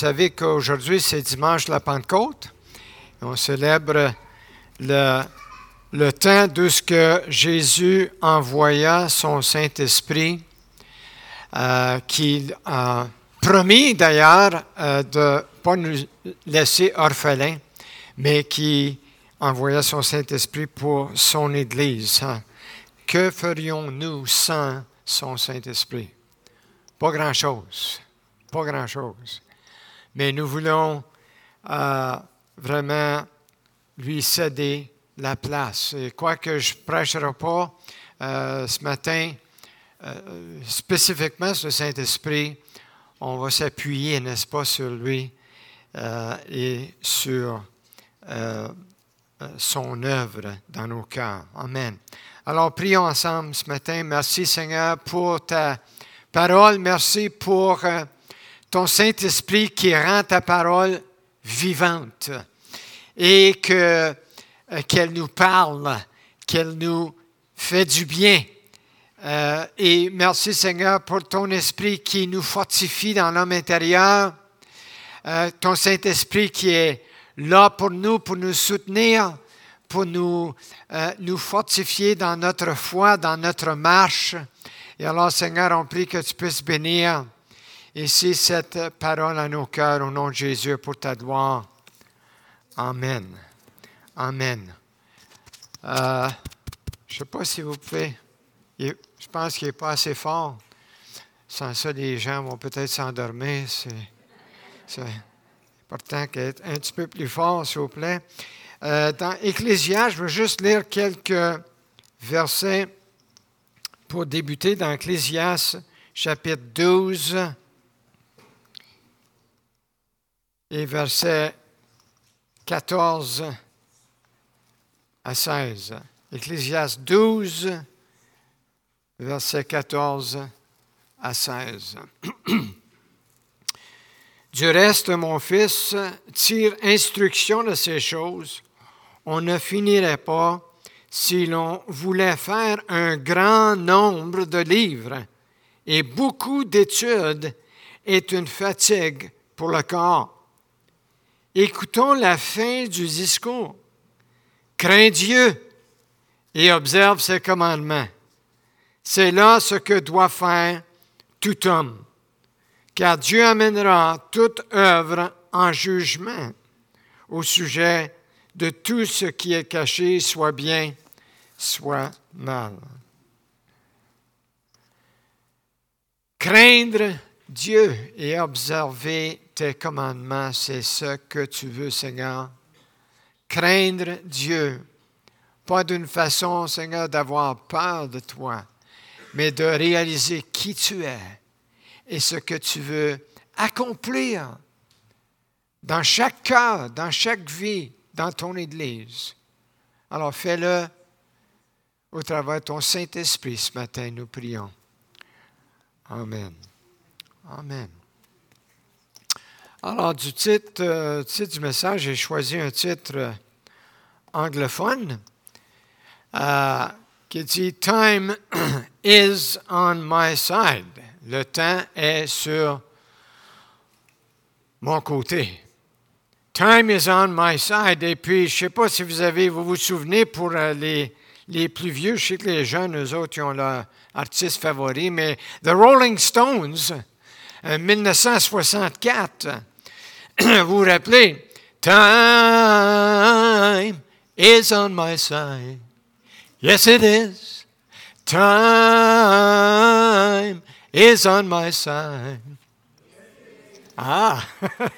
Vous savez qu'aujourd'hui, c'est dimanche de la Pentecôte. On célèbre le temps d'où ce que Jésus envoya son Saint-Esprit, qu'il a promis d'ailleurs de ne pas nous laisser orphelins, mais qui envoya son Saint-Esprit pour son Église. Que ferions-nous sans son Saint-Esprit? Pas grand-chose. Pas grand-chose. Mais nous voulons vraiment lui céder la place. Et quoique je ne prêcherai pas ce matin spécifiquement sur le Saint-Esprit, on va s'appuyer, n'est-ce pas, sur lui et sur son œuvre dans nos cœurs. Amen. Alors, prions ensemble ce matin. Merci, Seigneur, pour ta parole. Merci pour ton Saint-Esprit qui rend ta parole vivante et qu'elle nous parle, qu'elle nous fait du bien. Et merci, Seigneur, pour ton Esprit qui nous fortifie dans l'homme intérieur, ton Saint-Esprit qui est là pour nous soutenir, pour nous fortifier dans notre foi, dans notre marche. Et alors, Seigneur, on prie que tu puisses bénir ici cette parole à nos cœurs au nom de Jésus pour ta gloire. Amen. Amen. Je ne sais pas si vous pouvez. Je pense qu'il n'est pas assez fort. Sans ça, les gens vont peut-être s'endormir. C'est important qu'il soit un petit peu plus fort, s'il vous plaît. Dans Ecclésiaste, je veux juste lire quelques versets pour débuter dans Ecclésiaste, chapitre 12. Et versets 14 à 16. Ecclésiaste 12, versets 14 à 16. Du reste, mon fils, tire instruction de ces choses. On ne finirait pas si l'on voulait faire un grand nombre de livres. Et beaucoup d'études est une fatigue pour le corps. Écoutons la fin du discours. Crains Dieu et observe ses commandements. C'est là ce que doit faire tout homme, car Dieu amènera toute œuvre en jugement au sujet de tout ce qui est caché, soit bien, soit mal. Craindre Dieu et observer tes commandements, c'est ce que tu veux, Seigneur. Craindre Dieu, pas d'une façon, Seigneur, d'avoir peur de toi, mais de réaliser qui tu es et ce que tu veux accomplir dans chaque cœur, dans chaque vie, dans ton Église. Alors fais-le au travers de ton Saint-Esprit ce matin, nous prions. Amen. Amen. Alors, du titre du message, j'ai choisi un titre anglophone qui dit « Time is on my side ». Le temps est sur mon côté. « Time is on my side ». Et puis, je ne sais pas si vous vous souvenez, pour les plus vieux, je sais que les jeunes, eux autres, ils ont leur artiste favori, mais The Rolling Stones, en 1964, vous vous rappelez, « Time is on my side. Yes, it is. Time is on my side. » Ah!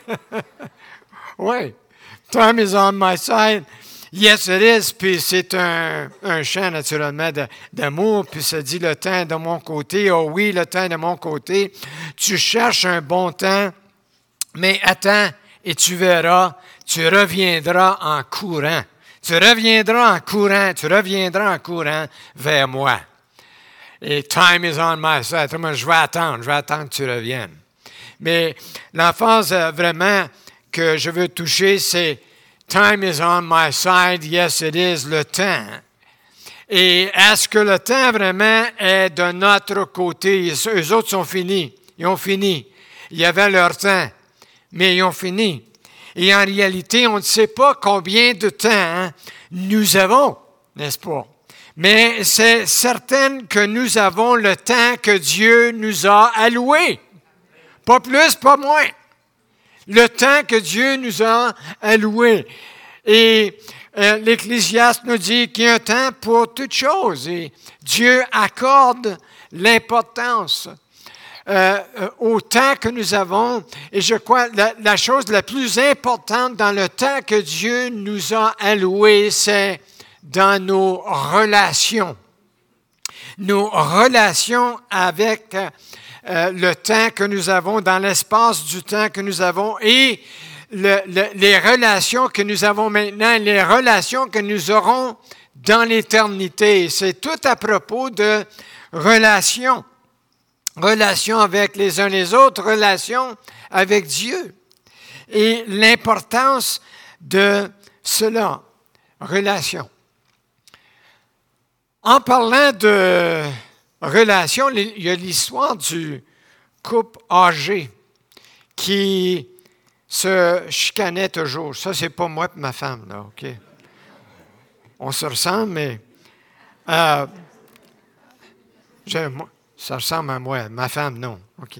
Oui. « Time is on my side. Yes, it is. » Puis c'est un chant, naturellement, d'amour. Puis ça dit « Le temps est de mon côté. » Oh oui, le temps est de mon côté. Tu cherches un bon temps, mais attends et tu verras, tu reviendras en courant. Tu reviendras en courant vers moi. Et « Time is on my side ». Moi, je vais attendre que tu reviennes. Mais l'emphase vraiment que je veux toucher, c'est « Time is on my side, yes it is », le temps. Et est-ce que le temps vraiment est de notre côté? Eux autres sont finis, ils ont fini. Il y avait leur temps. mais ils ont fini. Et en réalité, on ne sait pas combien de temps nous avons, n'est-ce pas? Mais c'est certain que nous avons le temps que Dieu nous a alloué. Pas plus, pas moins. Le temps que Dieu nous a alloué. Et l'Ecclésiaste nous dit qu'il y a un temps pour toutes choses. Et Dieu accorde l'importance au temps que nous avons. Et je crois que la chose la plus importante dans le temps que Dieu nous a alloué, c'est dans nos relations. Nos relations avec le temps que nous avons, dans l'espace du temps que nous avons et les relations que nous avons maintenant, les relations que nous aurons dans l'éternité. C'est tout à propos de relations. Relations avec les uns les autres, relations avec Dieu. Et l'importance de cela, relations. En parlant de relations, il y a l'histoire du couple âgé qui se chicanait toujours. Ça, c'est pas moi et ma femme, là, OK? On se ressemble, mais ça ressemble à moi. Ma femme, non. OK.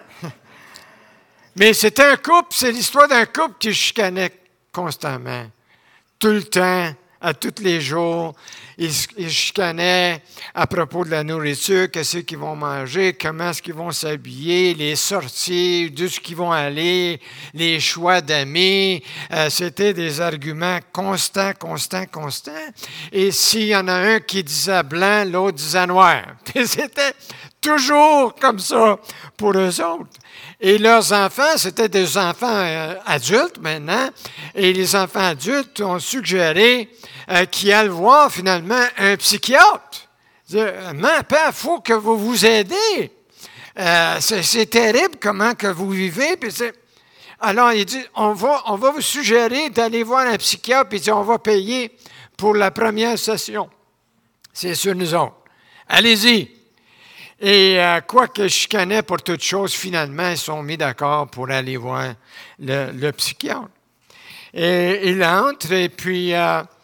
Mais c'était un couple, c'est l'histoire d'un couple qui chicanait constamment, tout le temps, à tous les jours. Ils chicanaient à propos de la nourriture, qu'est-ce qu'ils vont manger, comment est-ce qu'ils vont s'habiller, les sorties, d'où est-ce qu'ils vont aller, les choix d'amis. C'était des arguments constants. Et s'il y en a un qui disait blanc, l'autre disait noir. Puis c'était toujours comme ça pour eux autres. Et leurs enfants, c'était des enfants adultes maintenant, et les enfants adultes ont suggéré qu'ils allaient voir finalement un psychiatre. Maman, père, il faut que vous vous aidez. C'est terrible comment que vous vivez. Puis alors, il dit, on va vous suggérer d'aller voir un psychiatre, puis il dit, on va payer pour la première session. C'est sur nous autres. Allez-y. Et quoique je chicanais pour toutes choses, finalement, ils sont mis d'accord pour aller voir le psychiatre. Et il entre et puis,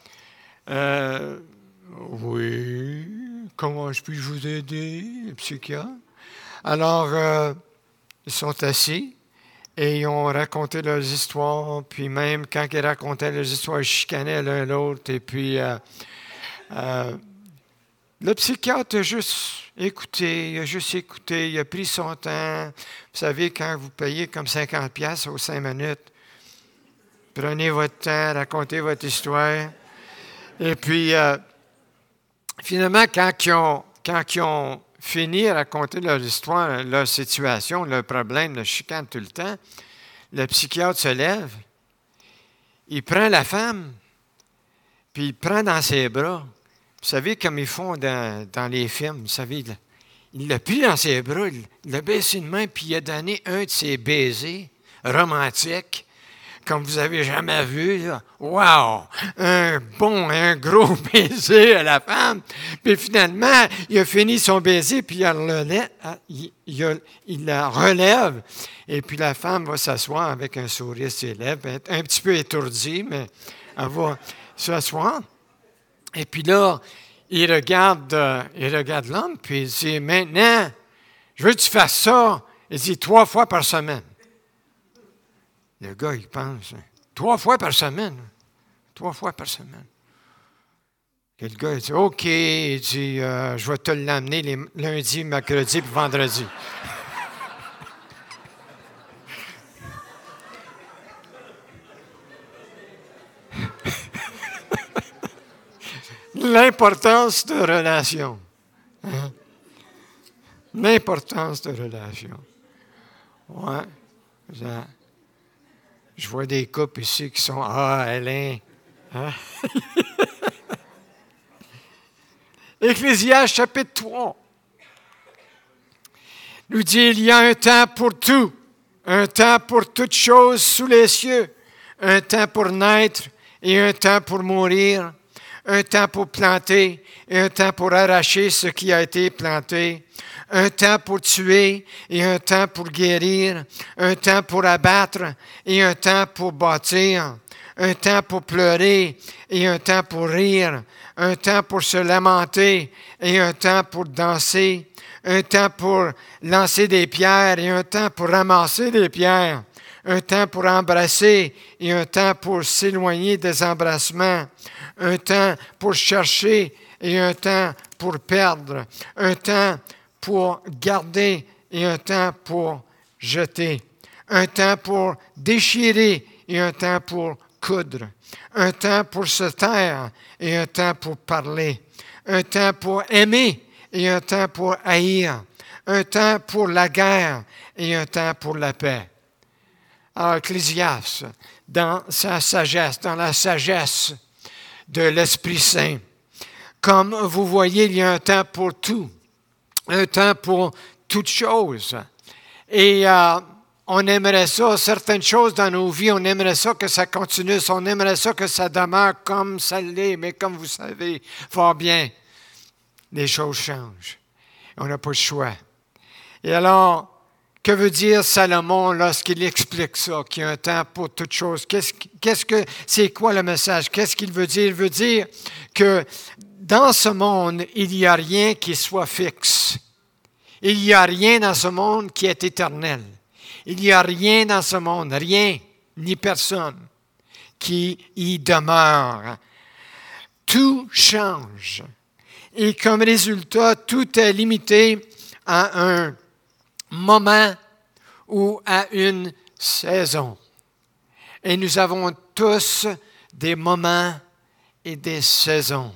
oui, comment je puis vous aider, le psychiatre? Alors, ils sont assis et ils ont raconté leurs histoires. Puis même quand ils racontaient leurs histoires, ils chicanaient l'un l'autre. Et puis, le psychiatre a juste écouté, il a pris son temps. Vous savez, quand vous payez comme 50$ aux 5 minutes, prenez votre temps, racontez votre histoire. Et puis, finalement, quand ils ont fini de raconter leur histoire, leur situation, leur problème, leur chicane tout le temps, le psychiatre se lève, il prend la femme, puis il prend dans ses bras. Vous savez, comme ils font dans les films, vous savez, il l'a pris dans ses bras, il l'a baissé de main, puis il a donné un de ses baisers romantiques, comme vous n'avez jamais vu. Là. Wow! Un gros baiser à la femme. Puis finalement, il a fini son baiser, puis il la relève. Et puis la femme va s'asseoir avec un sourire sur les lèvres, un petit peu étourdie, mais elle va s'asseoir. Et puis là, il regarde l'homme, puis il dit, maintenant, je veux que tu fasses ça. Il dit 3 fois par semaine. Le gars, il pense, 3 fois par semaine. 3 fois par semaine. Et le gars, il dit, OK, il dit, je vais te l'amener les lundi, mercredi et vendredi. L'importance de relation. Hein? L'importance de relation. Ouais. Je vois des couples ici qui sont Alain. Hein? Ecclésiaste chapitre 3 nous dit, il y a un temps pour tout, un temps pour toutes choses sous les cieux, un temps pour naître et un temps pour mourir, un temps pour planter et un temps pour arracher ce qui a été planté, un temps pour tuer et un temps pour guérir, un temps pour abattre et un temps pour bâtir, un temps pour pleurer et un temps pour rire, un temps pour se lamenter et un temps pour danser, un temps pour lancer des pierres et un temps pour ramasser des pierres, un temps pour embrasser et un temps pour s'éloigner des embrassements, un temps pour chercher et un temps pour perdre, un temps pour garder et un temps pour jeter, un temps pour déchirer et un temps pour coudre, un temps pour se taire et un temps pour parler, un temps pour aimer et un temps pour haïr, un temps pour la guerre et un temps pour la paix. Alors, Ecclésiaste, dans sa sagesse, dans la sagesse de l'Esprit Saint, comme vous voyez, il y a un temps pour tout, un temps pour toutes choses. Et on aimerait ça, certaines choses dans nos vies, on aimerait ça que ça continue, on aimerait ça que ça demeure comme ça l'est, mais comme vous savez fort bien, les choses changent. On n'a pas le choix. Et alors, que veut dire Salomon lorsqu'il explique ça, qu'il y a un temps pour toutes choses? C'est quoi le message? Qu'est-ce qu'il veut dire? Il veut dire que dans ce monde, il n'y a rien qui soit fixe. Il n'y a rien dans ce monde qui est éternel. Il n'y a rien dans ce monde, rien, ni personne, qui y demeure. Tout change. Et comme résultat, tout est limité à un moment ou à une saison. Et nous avons tous des moments et des saisons.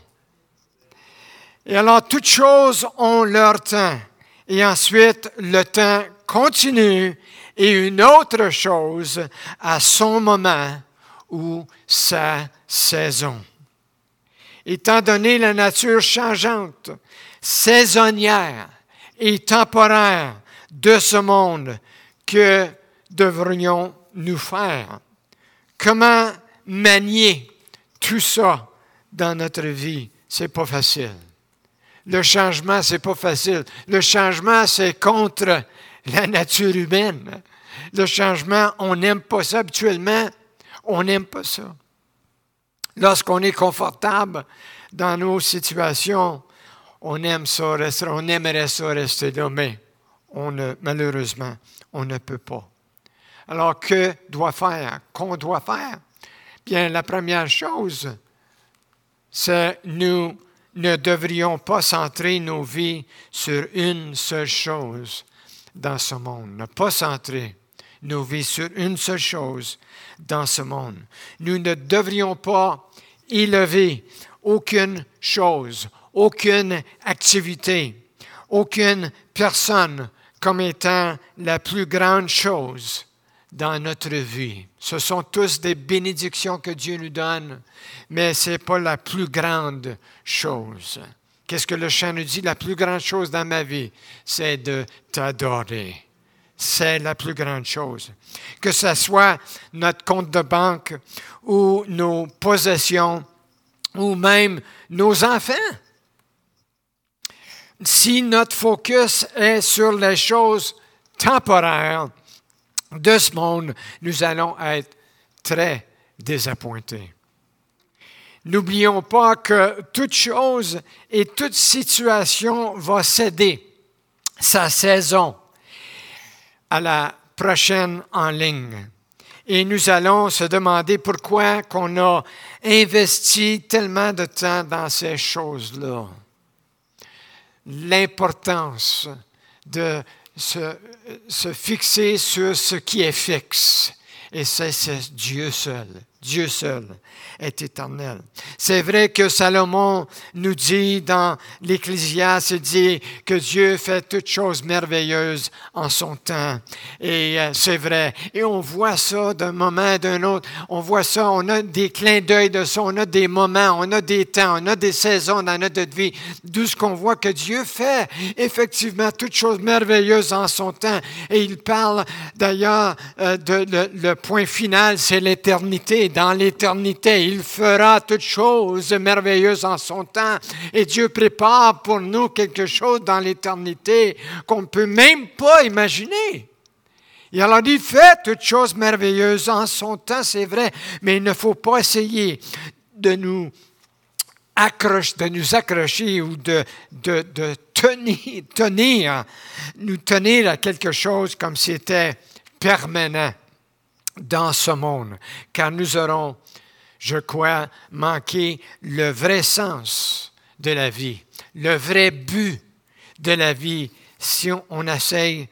Et alors, toutes choses ont leur temps. Et ensuite, le temps continue et une autre chose à son moment ou sa saison. Étant donné la nature changeante, saisonnière et temporaire de ce monde, que devrions-nous faire? Comment manier tout ça dans notre vie? C'est pas facile. Le changement, c'est pas facile. Le changement, c'est contre la nature humaine. Le changement, on n'aime pas ça habituellement. On n'aime pas ça. Lorsqu'on est confortable dans nos situations, on aime ça rester, on aimerait ça rester là, mais malheureusement, on ne peut pas. Alors, que doit faire? Qu'on doit faire? Bien, la première chose, c'est nous ne devrions pas centrer nos vies sur une seule chose dans ce monde. Ne pas centrer nos vies sur une seule chose dans ce monde. Nous ne devrions pas élever aucune chose, aucune activité, aucune personne comme étant la plus grande chose dans notre vie. Ce sont tous des bénédictions que Dieu nous donne, mais ce n'est pas la plus grande chose. Qu'est-ce que le chant nous dit? La plus grande chose dans ma vie, c'est de t'adorer. C'est la plus grande chose. Que ce soit notre compte de banque ou nos possessions ou même nos enfants. Si notre focus est sur les choses temporaires de ce monde, nous allons être très désappointés. N'oublions pas que toute chose et toute situation va céder sa saison à la prochaine en ligne. Et nous allons se demander pourquoi qu'on a investi tellement de temps dans ces choses-là. L'importance de se fixer sur ce qui est fixe. Et c'est Dieu seul. Dieu seul est éternel. C'est vrai que Salomon nous dit dans l'Ecclésiaste, il dit que Dieu fait toutes choses merveilleuses en son temps. Et c'est vrai. Et on voit ça d'un moment à d'un autre. On voit ça, on a des clins d'œil de ça, on a des moments, on a des temps, on a des saisons dans notre vie. D'où ce qu'on voit que Dieu fait effectivement toutes choses merveilleuses en son temps. Et il parle d'ailleurs le point final, c'est l'éternité. dans l'éternité. Il fera toutes choses merveilleuses en son temps. Et Dieu prépare pour nous quelque chose dans l'éternité qu'on ne peut même pas imaginer. Et alors, il fait toutes choses merveilleuses en son temps, c'est vrai, mais il ne faut pas essayer de nous accrocher ou de nous tenir à quelque chose comme si c'était permanent dans ce monde, car nous aurons, je crois, manqué le vrai sens de la vie, le vrai but de la vie, si on essaye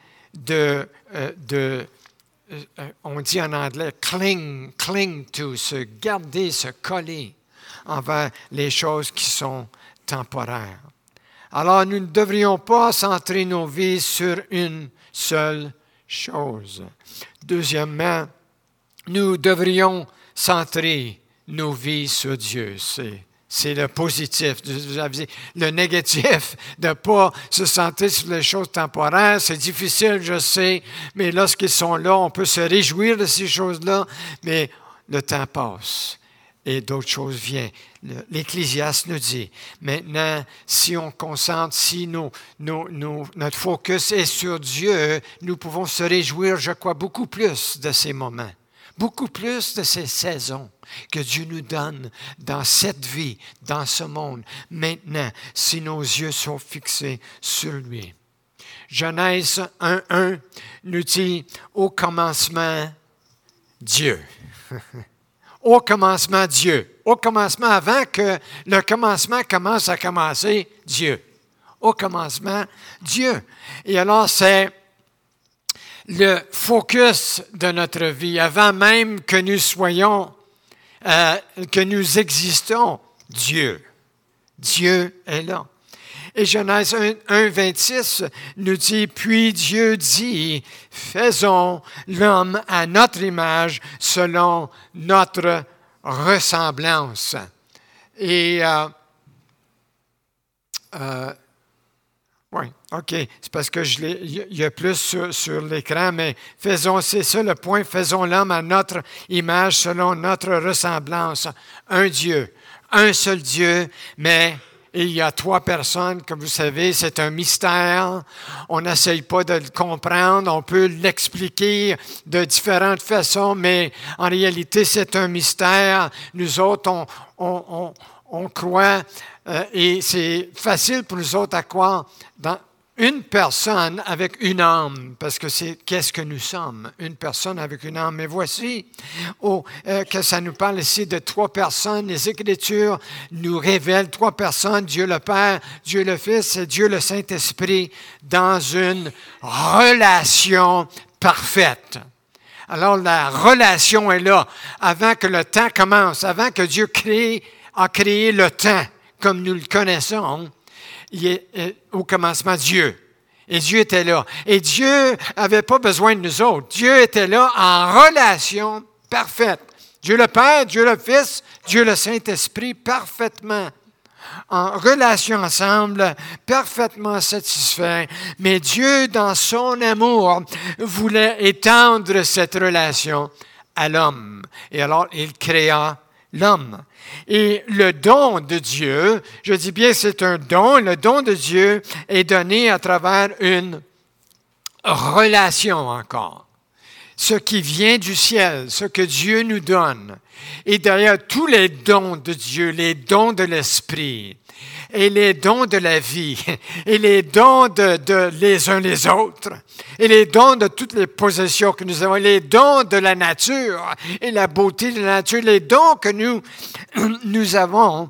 on dit en anglais, cling to, se garder, se coller envers les choses qui sont temporaires. Alors, nous ne devrions pas centrer nos vies sur une seule chose. Deuxièmement, nous devrions centrer nos vies sur Dieu. C'est le positif. Le négatif, de ne pas se centrer sur les choses temporaires, c'est difficile, je sais, mais lorsqu'ils sont là, on peut se réjouir de ces choses-là, mais le temps passe et d'autres choses viennent. L'Ecclésiaste nous dit, maintenant, si on concentre, si notre focus est sur Dieu, nous pouvons se réjouir, je crois, beaucoup plus de ces moments, beaucoup plus de ces saisons que Dieu nous donne dans cette vie, dans ce monde, maintenant, si nos yeux sont fixés sur lui. Genèse 1:1 nous dit, au commencement, Dieu. Au commencement, Dieu. Au commencement, avant que le commencement commence à commencer, Dieu. Au commencement, Dieu. Et alors, c'est le focus de notre vie, avant même que nous soyons, que nous existons, Dieu. Dieu est là. Et Genèse 1:26 nous dit, puis Dieu dit, faisons l'homme à notre image selon notre ressemblance. Et, oui, OK, c'est parce que il y a plus sur l'écran, mais c'est ça le point, faisons l'homme à notre image selon notre ressemblance. Un Dieu, un seul Dieu, mais il y a 3 personnes, comme vous savez, c'est un mystère. On n'essaye pas de le comprendre, on peut l'expliquer de différentes façons, mais en réalité, c'est un mystère. Nous autres, on croit, et c'est facile pour nous autres à croire dans une personne avec une âme, parce que c'est qu'est-ce que nous sommes, une personne avec une âme. Mais voici que ça nous parle ici de 3 personnes. Les Écritures nous révèlent 3 personnes, Dieu le Père, Dieu le Fils et Dieu le Saint-Esprit, dans une relation parfaite. Alors la relation est là, avant que le temps commence, avant que Dieu a créé le temps, comme nous le connaissons. Il est au commencement Dieu. Et Dieu était là. Et Dieu n'avait pas besoin de nous autres. Dieu était là en relation parfaite. Dieu le Père, Dieu le Fils, Dieu le Saint-Esprit, parfaitement en relation ensemble, parfaitement satisfaits. Mais Dieu, dans son amour, voulait étendre cette relation à l'homme. Et alors, il créa l'homme. Et le don de Dieu, je dis bien c'est un don, le don de Dieu est donné à travers une relation encore. Ce qui vient du ciel, ce que Dieu nous donne. Et d'ailleurs, tous les dons de Dieu, les dons de l'Esprit, et les dons de la vie, et les dons de les uns les autres, et les dons de toutes les possessions que nous avons, les dons de la nature, et la beauté de la nature, les dons que nous avons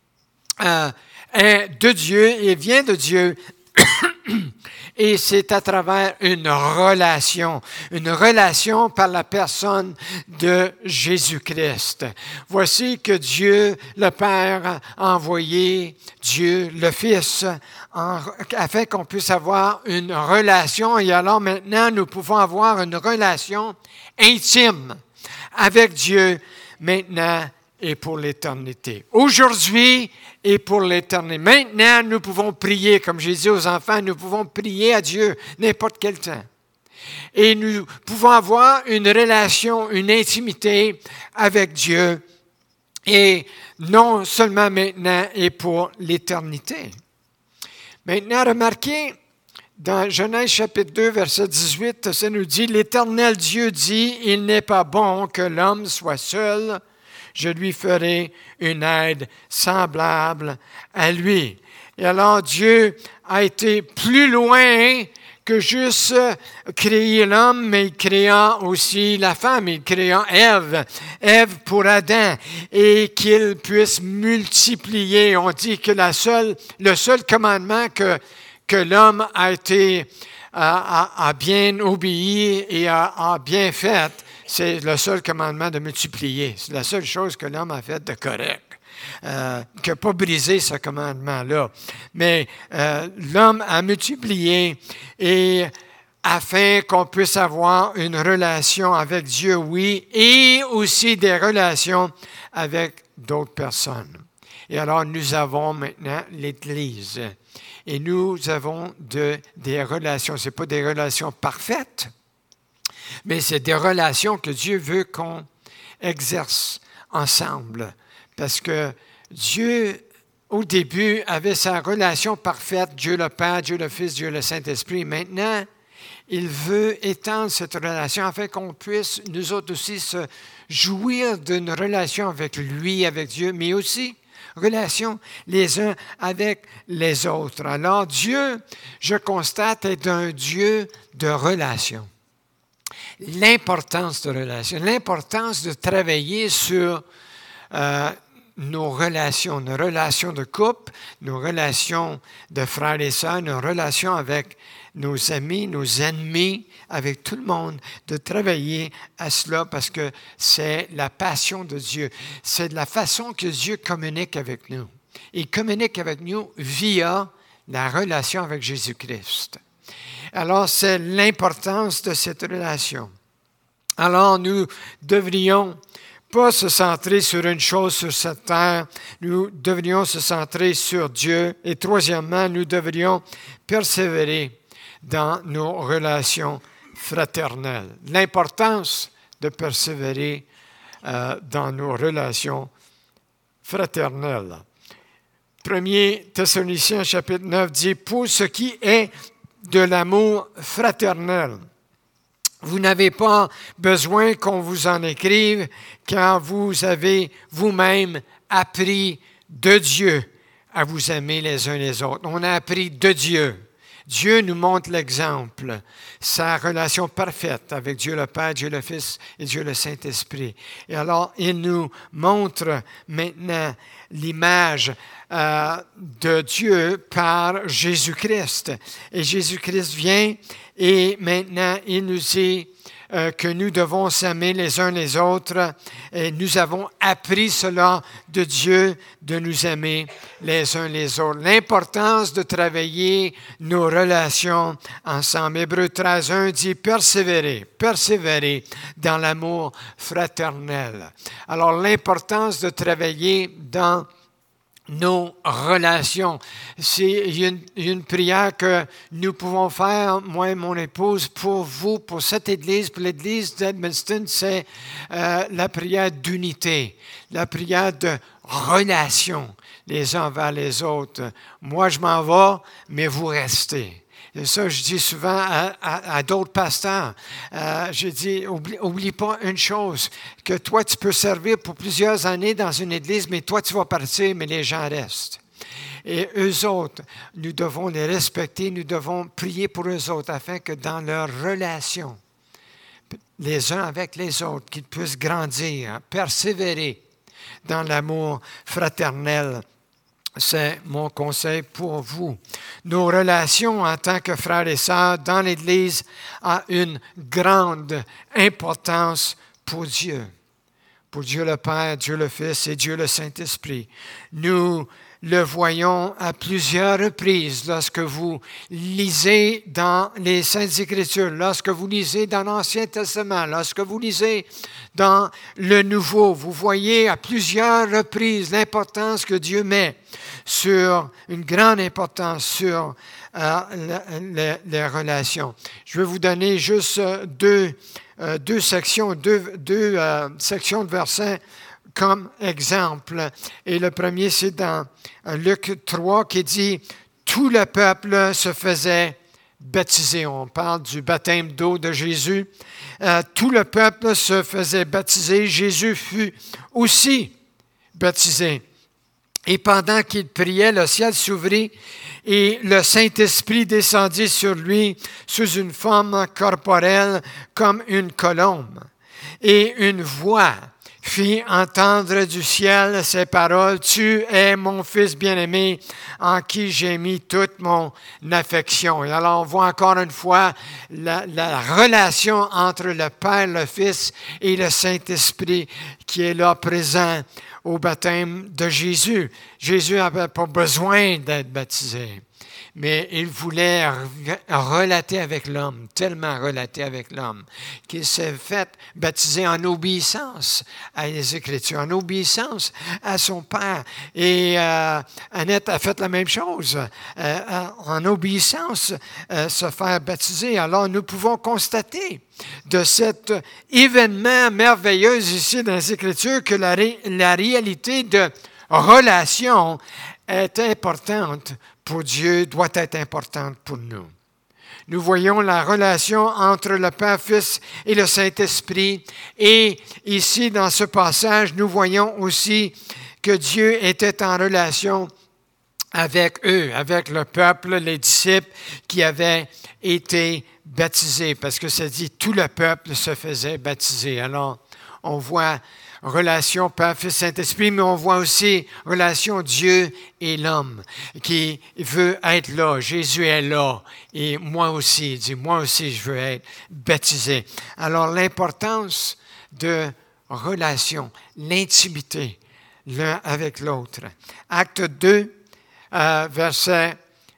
est de Dieu et vient de Dieu. Et c'est à travers une relation par la personne de Jésus-Christ. Voici que Dieu, le Père, a envoyé Dieu, le Fils, afin qu'on puisse avoir une relation. Et alors maintenant, nous pouvons avoir une relation intime avec Dieu, maintenant et pour l'éternité. Aujourd'hui et pour l'éternité. Maintenant, nous pouvons prier, comme j'ai dit aux enfants, nous pouvons prier à Dieu n'importe quel temps. Et nous pouvons avoir une relation, une intimité avec Dieu, et non seulement maintenant et pour l'éternité. Maintenant, remarquez, dans Genèse chapitre 2, verset 18, ça nous dit, « L'Éternel Dieu dit, il n'est pas bon que l'homme soit seul, je lui ferai une aide semblable à lui. » Et alors Dieu a été plus loin que juste créer l'homme, mais il créa aussi la femme, il créa Ève pour Adam, et qu'il puisse multiplier. On dit que le seul commandement que l'homme a bien obéi et a bien fait, c'est le seul commandement de multiplier. C'est la seule chose que l'homme a fait de correct. Qui n'a pas brisé ce commandement-là. Mais l'homme a multiplié et afin qu'on puisse avoir une relation avec Dieu, oui, et aussi des relations avec d'autres personnes. Et alors, nous avons maintenant l'Église. Et nous avons des relations. Ce n'est pas des relations parfaites, mais c'est des relations que Dieu veut qu'on exerce ensemble. Parce que Dieu, au début, avait sa relation parfaite, Dieu le Père, Dieu le Fils, Dieu le Saint-Esprit. Maintenant, il veut étendre cette relation afin qu'on puisse, nous autres aussi, se jouir d'une relation avec lui, avec Dieu, mais aussi relation les uns avec les autres. Alors, Dieu, je constate, est un Dieu de relation. L'importance de relation, l'importance de travailler sur nos relations de couple, nos relations de frères et sœurs, nos relations avec nos amis, nos ennemis, avec tout le monde, de travailler à cela parce que c'est la passion de Dieu. C'est la façon que Dieu communique avec nous. Il communique avec nous via la relation avec Jésus-Christ. Alors, c'est l'importance de cette relation. Alors, nous devrions pas se centrer sur une chose sur cette terre, nous devrions se centrer sur Dieu. Et troisièmement, nous devrions persévérer dans nos relations fraternelles. L'importance de persévérer dans nos relations fraternelles. 1 Thessaloniciens chapitre 9 dit, « Pour ce qui est de l'amour fraternel, vous n'avez pas besoin qu'on vous en écrive, car vous avez vous-même appris de Dieu à vous aimer les uns les autres. » On a appris de Dieu. Dieu nous montre l'exemple, sa relation parfaite avec Dieu le Père, Dieu le Fils et Dieu le Saint-Esprit. Et alors, il nous montre maintenant l'image de Dieu par Jésus-Christ. Et Jésus-Christ vient et maintenant, il nous dit que nous devons s'aimer les uns les autres. Et nous avons appris cela de Dieu, de nous aimer les uns les autres. L'importance de travailler nos relations ensemble. Hébreux 13:1 dit « Persévérer dans l'amour fraternel ». Alors, l'importance de travailler dans nos relations. Il y a une prière que nous pouvons faire, moi et mon épouse, pour vous, pour cette Église, pour l'Église d'Edmundston, c'est la prière d'unité, la prière de relation les uns vers les autres. Moi, je m'en vais, mais vous restez. Et ça, je dis souvent à d'autres pasteurs, je dis, oublie pas une chose, que toi, tu peux servir pour plusieurs années dans une église, mais toi, tu vas partir, mais les gens restent. Et eux autres, nous devons les respecter, nous devons prier pour eux autres, afin que dans leur relation, les uns avec les autres, qu'ils puissent grandir, persévérer dans l'amour fraternel. C'est mon conseil pour vous. Nos relations en tant que frères et sœurs dans l'Église ont une grande importance pour Dieu le Père, Dieu le Fils et Dieu le Saint-Esprit. Nous le voyons à plusieurs reprises lorsque vous lisez dans les Saintes Écritures, lorsque vous lisez dans l'Ancien Testament, lorsque vous lisez dans le Nouveau. Vous voyez à plusieurs reprises l'importance que Dieu met sur une grande importance sur les relations. Je vais vous donner juste deux sections de versets comme exemple. Et le premier, c'est dans Luc 3 qui dit « Tout le peuple se faisait baptiser ». On parle du baptême d'eau de Jésus. Tout le peuple se faisait baptiser. Jésus fut aussi baptisé. Et pendant qu'il priait, le ciel s'ouvrit et le Saint-Esprit descendit sur lui sous une forme corporelle comme une colombe. Et une voix fit entendre du ciel ces paroles, « Tu es mon Fils bien-aimé, en qui j'ai mis toute mon affection. » Et alors on voit encore une fois la relation entre le Père, le Fils et le Saint-Esprit qui est là présent au baptême de Jésus. Jésus n'avait pas besoin d'être baptisé, mais il voulait relater avec l'homme, tellement relater avec l'homme, qu'il s'est fait baptiser en obéissance à les Écritures, en obéissance à son Père. Et Annette a fait la même chose, en obéissance, se faire baptiser. Alors nous pouvons constater de cet événement merveilleux ici dans les Écritures que la réalité de relation est importante pour Dieu, doit être importante pour nous. Nous voyons la relation entre le Père, Fils et le Saint-Esprit. Et ici, dans ce passage, nous voyons aussi que Dieu était en relation avec eux, avec le peuple, les disciples qui avaient été baptisés. Parce que ça dit, tout le peuple se faisait baptiser. Alors, on voit relation Père, Fils, Saint-Esprit, mais on voit aussi relation Dieu et l'homme qui veut être là. Jésus est là et moi aussi, il dit, moi aussi je veux être baptisé. Alors l'importance de relation, l'intimité l'un avec l'autre. Acte 2, versets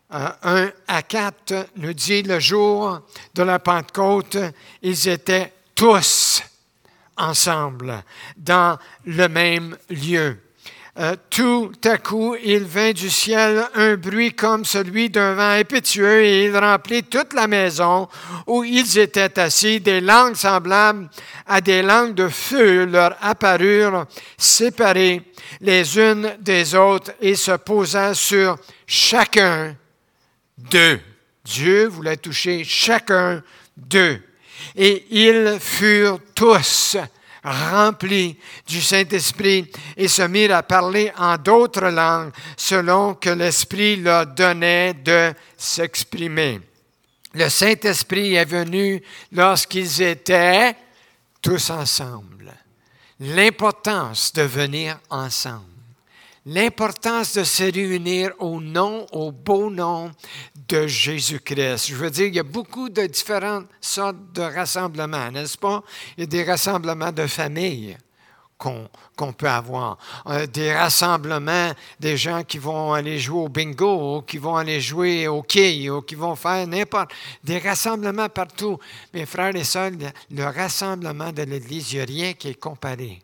1 à 4 nous dit, le jour de la Pentecôte, ils étaient tous ensemble, dans le même lieu. Tout à coup, il vint du ciel un bruit comme celui d'un vent impétueux et il remplit toute la maison où ils étaient assis. Des langues semblables à des langues de feu leur apparurent séparées les unes des autres et se posant sur chacun d'eux. Dieu voulait toucher chacun d'eux. Et ils furent tous remplis du Saint-Esprit et se mirent à parler en d'autres langues selon que l'Esprit leur donnait de s'exprimer. Le Saint-Esprit est venu lorsqu'ils étaient tous ensemble. L'importance de venir ensemble. L'importance de se réunir au beau nom de Jésus-Christ. Je veux dire, il y a beaucoup de différentes sortes de rassemblements, n'est-ce pas? Il y a des rassemblements de famille qu'on peut avoir. Des rassemblements des gens qui vont aller jouer au bingo, ou qui vont aller jouer au quai, ou qui vont faire n'importe. Des rassemblements partout. Mes frères et sœurs, le rassemblement de l'Église, il n'y a rien qui est comparé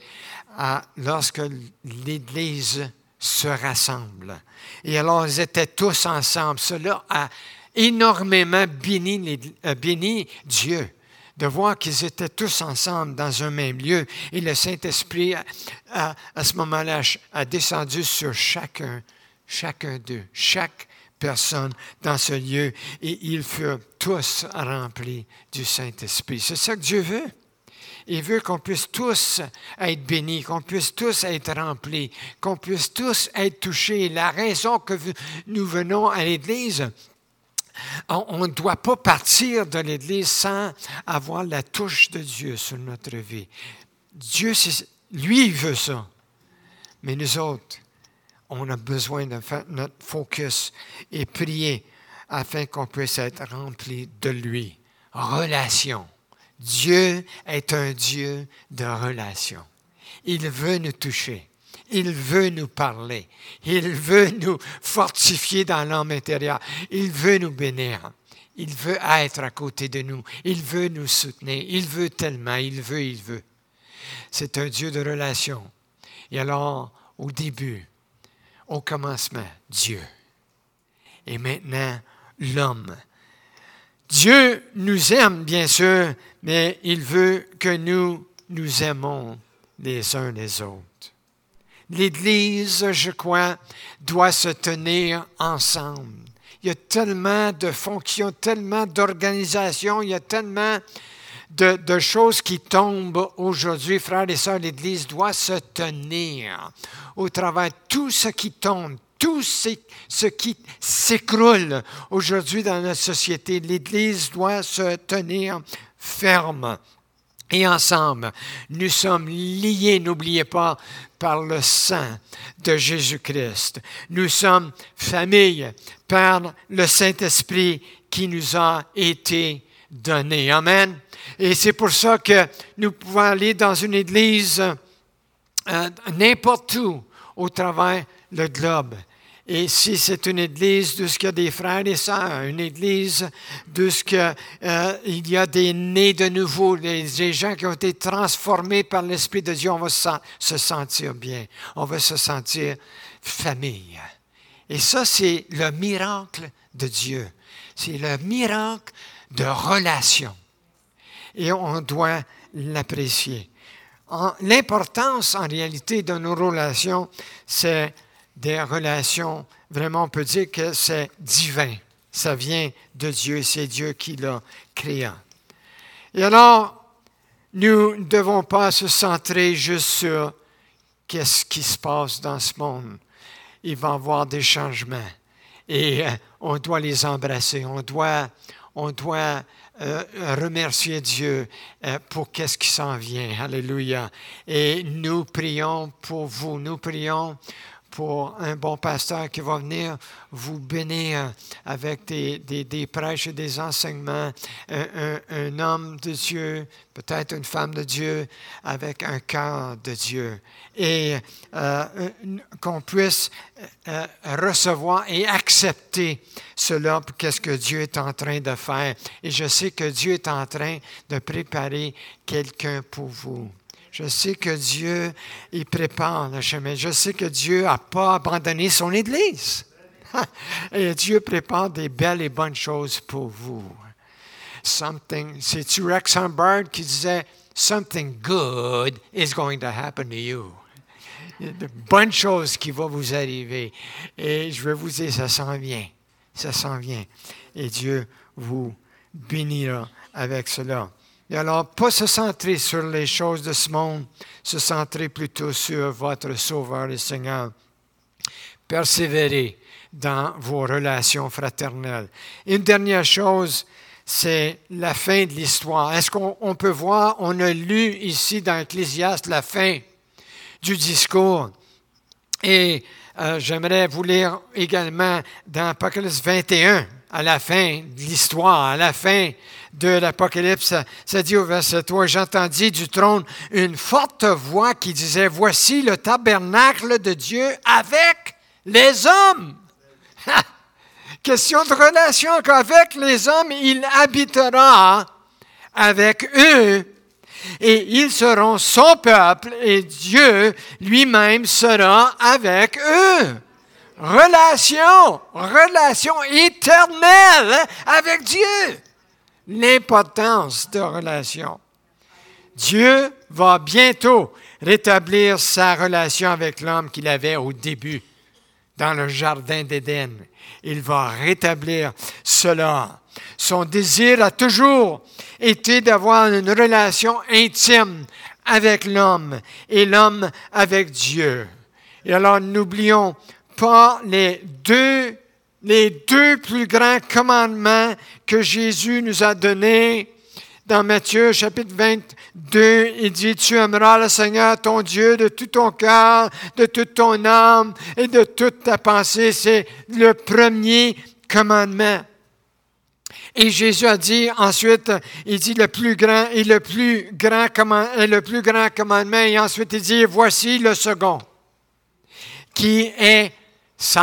lorsque l'Église se rassemble. Et alors, ils étaient tous ensemble. Cela a énormément béni Dieu, de voir qu'ils étaient tous ensemble dans un même lieu. Et le Saint-Esprit, à ce moment-là, a descendu sur chacun d'eux, chaque personne dans ce lieu. Et ils furent tous remplis du Saint-Esprit. C'est ça que Dieu veut. Il veut qu'on puisse tous être bénis, qu'on puisse tous être remplis, qu'on puisse tous être touchés. La raison que nous venons à l'Église, on ne doit pas partir de l'Église sans avoir la touche de Dieu sur notre vie. Dieu, lui, il veut ça. Mais nous autres, on a besoin de faire notre focus et prier afin qu'on puisse être remplis de lui. Relation. Dieu est un Dieu de relation. Il veut nous toucher. Il veut nous parler. Il veut nous fortifier dans l'âme intérieure. Il veut nous bénir. Il veut être à côté de nous. Il veut nous soutenir. Il veut tellement. Il veut. C'est un Dieu de relation. Et alors, au début, au commencement, Dieu. Et maintenant, l'homme. Dieu nous aime, bien sûr, mais il veut que nous nous aimons les uns les autres. L'Église, je crois, doit se tenir ensemble. Il y a tellement de fonctions, tellement d'organisations, il y a tellement de choses qui tombent aujourd'hui. Frères et sœurs, l'Église doit se tenir au travers de tout ce qui tombe, tout ce qui s'écroule aujourd'hui dans notre société. L'Église doit se tenir ferme. Et ensemble, nous sommes liés, n'oubliez pas, par le sang de Jésus-Christ. Nous sommes famille par le Saint-Esprit qui nous a été donné. Amen. Et c'est pour ça que nous pouvons aller dans une église n'importe où au travers le globe. Et si c'est une église d'où il y a des frères et sœurs, une église d'où il y a des nés de nouveau, des gens qui ont été transformés par l'Esprit de Dieu, on va se sentir bien. On va se sentir famille. Et ça, c'est le miracle de Dieu. C'est le miracle de relation. Et on doit l'apprécier. L'importance, en réalité, de nos relations, c'est des relations, vraiment, on peut dire que c'est divin. Ça vient de Dieu, c'est Dieu qui l'a créé. Et alors, nous ne devons pas se centrer juste sur qu'est-ce qui se passe dans ce monde. Il va y avoir des changements et on doit les embrasser. On doit remercier Dieu pour qu'est-ce qui s'en vient. Alléluia. Et nous prions pour vous. Nous prions pour un bon pasteur qui va venir vous bénir avec des prêches et des enseignements, un homme de Dieu, peut-être une femme de Dieu, avec un cœur de Dieu. Et qu'on puisse recevoir et accepter cela pour qu'est-ce que Dieu est en train de faire. Et je sais que Dieu est en train de préparer quelqu'un pour vous. Je sais que Dieu, il prépare le chemin. Je sais que Dieu n'a pas abandonné son Église. Et Dieu prépare des belles et bonnes choses pour vous. C'est Rex Humbard qui disait, « Something good is going to happen to you. » Il y a de bonnes choses qui vont vous arriver. Et je vais vous dire, ça s'en vient. Ça s'en vient. Et Dieu vous bénira avec cela. Et alors, pas se centrer sur les choses de ce monde, se centrer plutôt sur votre Sauveur et Seigneur. Persévérez dans vos relations fraternelles. Une dernière chose, c'est la fin de l'histoire. Est-ce qu'on peut voir, on a lu ici dans Ecclésiaste la fin du discours. Et j'aimerais vous lire également dans Apocalypse 21, à la fin de l'histoire, à la fin de l'Apocalypse, ça dit au verset 3, « J'entendis du trône une forte voix qui disait, « Voici le tabernacle de Dieu avec les hommes. » Question de relation qu'avec les hommes, il habitera avec eux et ils seront son peuple et Dieu lui-même sera avec eux. Relation éternelle avec Dieu. L'importance de relation. Dieu va bientôt rétablir sa relation avec l'homme qu'il avait au début, dans le jardin d'Éden. Il va rétablir cela. Son désir a toujours été d'avoir une relation intime avec l'homme et l'homme avec Dieu. Et alors, n'oublions pas les deux plus grands commandements que Jésus nous a donnés. Dans Matthieu, chapitre 22, il dit, « Tu aimeras le Seigneur, ton Dieu, de tout ton cœur, de toute ton âme et de toute ta pensée. » C'est le premier commandement. Et Jésus a dit ensuite, il dit le plus grand commandement, et ensuite il dit, « Voici le second, qui est semblable. »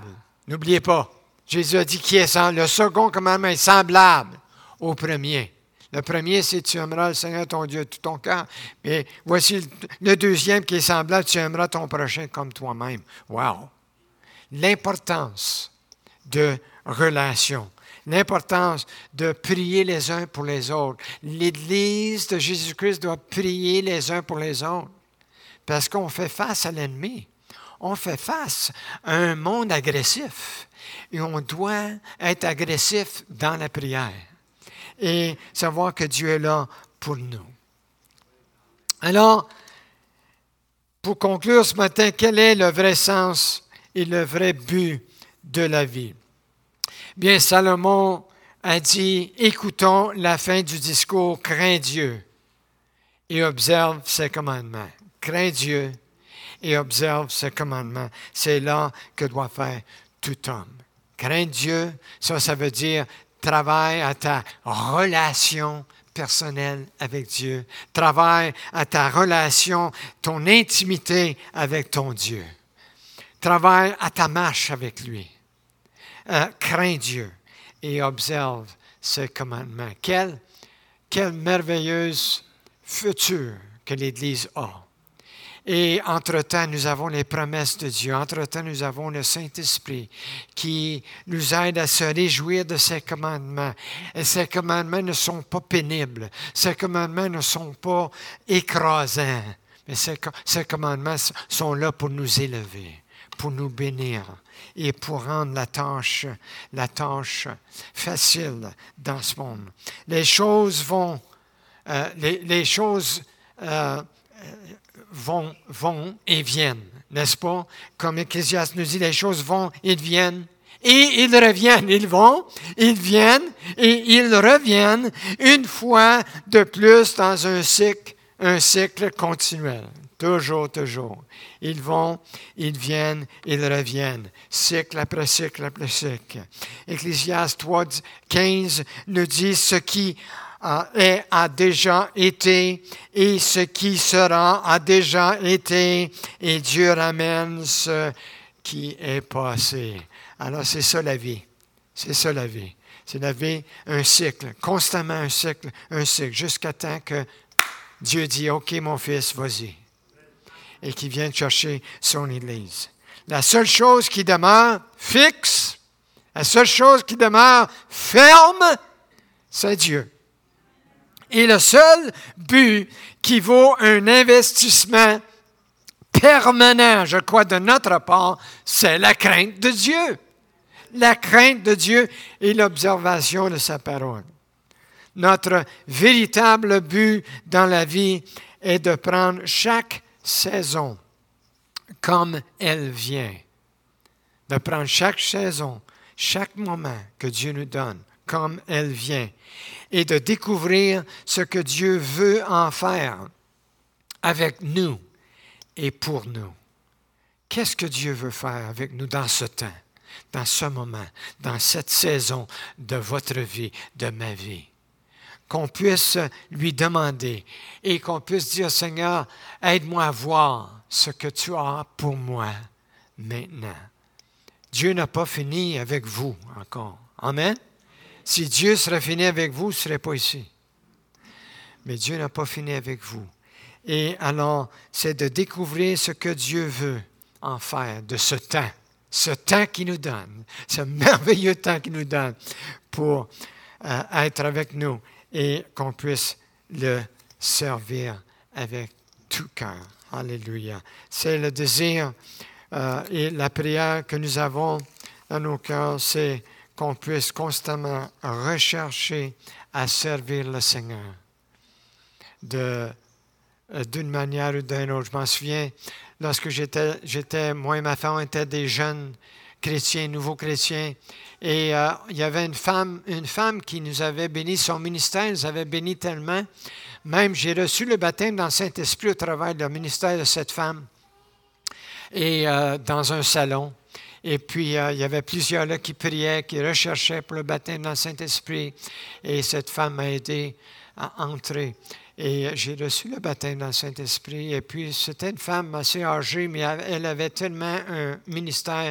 N'oubliez pas, Jésus a dit le second commandement est semblable au premier. Le premier, c'est tu aimeras le Seigneur ton Dieu de tout ton cœur. Mais voici le deuxième qui est semblable, tu aimeras ton prochain comme toi-même. Wow! l'importance de relation, l'importance de prier les uns pour les autres. L'Église de Jésus-Christ doit prier les uns pour les autres parce qu'on fait face à l'ennemi. On fait face à un monde agressif et on doit être agressif dans la prière et savoir que Dieu est là pour nous. Alors, pour conclure ce matin, quel est le vrai sens et le vrai but de la vie? Bien, Salomon a dit, écoutons la fin du discours, crains Dieu et observe ses commandements. Crains Dieu et observe ses commandements. C'est là que doit faire tout homme. Crains Dieu, ça veut dire travaille à ta relation personnelle avec Dieu. Travaille à ta relation, ton intimité avec ton Dieu. Travaille à ta marche avec lui. Crains Dieu et observe ses commandements. Quel merveilleuse futur que l'Église a. Et entre-temps, nous avons les promesses de Dieu. Entre-temps, nous avons le Saint-Esprit qui nous aide à se réjouir de ses commandements. Et ces commandements ne sont pas pénibles. Ces commandements ne sont pas écrasants. Mais ces commandements sont là pour nous élever, pour nous bénir et pour rendre la tâche facile dans ce monde. Les choses vont et viennent, n'est-ce pas? Comme Ecclésiaste nous dit, les choses vont, ils viennent, et ils reviennent. Ils vont, ils viennent, et ils reviennent une fois de plus dans un cycle continuel. Toujours. Ils vont, ils viennent, ils reviennent. Cycle après cycle après cycle. Ecclésiaste 3:15 nous dit ce qui a déjà été et ce qui sera a déjà été et Dieu ramène ce qui est passé. Alors c'est ça la vie. C'est ça la vie. C'est la vie, un cycle, constamment un cycle, jusqu'à temps que Dieu dit, OK mon fils, vas-y. Et qu'il vienne chercher son Église. La seule chose qui demeure fixe, la seule chose qui demeure ferme, c'est Dieu. Et le seul but qui vaut un investissement permanent, je crois, de notre part, c'est la crainte de Dieu. La crainte de Dieu et l'observation de sa parole. Notre véritable but dans la vie est de prendre chaque saison comme elle vient. De prendre chaque saison, chaque moment que Dieu nous donne comme elle vient. Et de découvrir ce que Dieu veut en faire avec nous et pour nous. Qu'est-ce que Dieu veut faire avec nous dans ce temps, dans ce moment, dans cette saison de votre vie, de ma vie? Qu'on puisse lui demander et qu'on puisse dire, Seigneur, aide-moi à voir ce que tu as pour moi maintenant. Dieu n'a pas fini avec vous encore. Amen? Si Dieu serait fini avec vous, il ne serait pas ici. Mais Dieu n'a pas fini avec vous. Et alors, c'est de découvrir ce que Dieu veut en faire de ce temps qu'il nous donne, ce merveilleux temps qu'il nous donne pour être avec nous et qu'on puisse le servir avec tout cœur. Alléluia. C'est le désir et la prière que nous avons dans nos cœurs, c'est qu'on puisse constamment rechercher à servir le Seigneur d'une manière ou d'une autre. Je m'en souviens, lorsque moi et ma femme, on était des jeunes chrétiens, nouveaux chrétiens, et il y avait une femme qui nous avait béni, son ministère nous avait béni tellement. Même, j'ai reçu le baptême dans le Saint-Esprit au travers du ministère de cette femme, et dans un salon. Et puis, il y avait plusieurs là qui priaient, qui recherchaient pour le baptême dans le Saint-Esprit. Et cette femme m'a aidé à entrer. Et j'ai reçu le baptême dans le Saint-Esprit. Et puis, c'était une femme assez âgée, mais elle avait tellement un ministère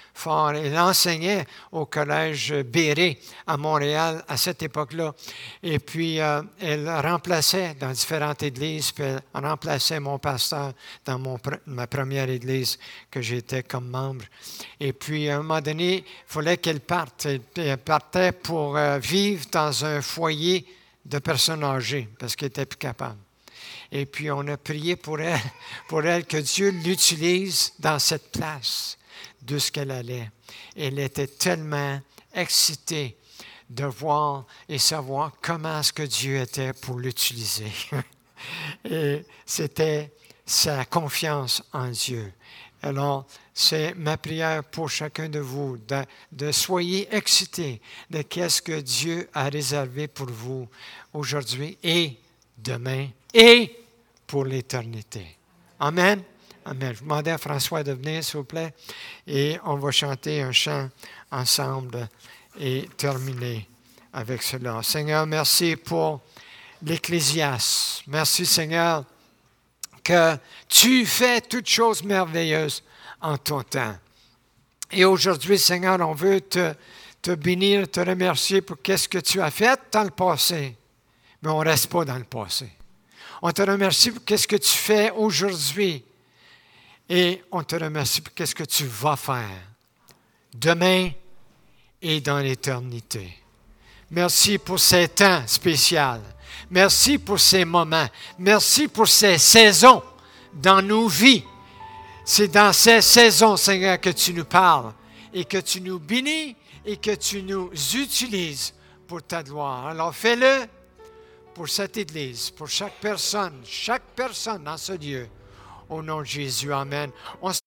fort. Elle enseignait au collège Béré à Montréal à cette époque-là. Et puis, elle remplaçait dans différentes églises, puis elle remplaçait mon pasteur dans ma première église que j'étais comme membre. Et puis, à un moment donné, il fallait qu'elle parte. Elle partait pour vivre dans un foyer de personnes âgées parce qu'elle n'était plus capable. Et puis, on a prié pour elle que Dieu l'utilise dans cette place d'où ce qu'elle allait. Elle était tellement excitée de voir et savoir comment est-ce que Dieu était pour l'utiliser. Et c'était sa confiance en Dieu. Alors, c'est ma prière pour chacun de vous, de soyez excités de qu'est-ce que Dieu a réservé pour vous aujourd'hui et demain et pour l'éternité. Amen. Amen. Je demandais à François de venir, s'il vous plaît, et on va chanter un chant ensemble et terminer avec cela. Seigneur, merci pour l'Ecclésiaste. Merci, Seigneur, que tu fais toutes choses merveilleuses en ton temps. Et aujourd'hui, Seigneur, on veut te bénir, te remercier pour qu'est-ce que tu as fait dans le passé, mais on ne reste pas dans le passé. On te remercie pour qu'est-ce que tu fais aujourd'hui et on te remercie pour qu'est-ce que tu vas faire demain et dans l'éternité. Merci pour ces temps spéciaux. Merci pour ces moments. Merci pour ces saisons dans nos vies. C'est dans ces saisons, Seigneur, que tu nous parles et que tu nous bénis et que tu nous utilises pour ta gloire. Alors fais-le pour cette Église, pour chaque personne dans ce lieu. Au nom de Jésus, amen. On se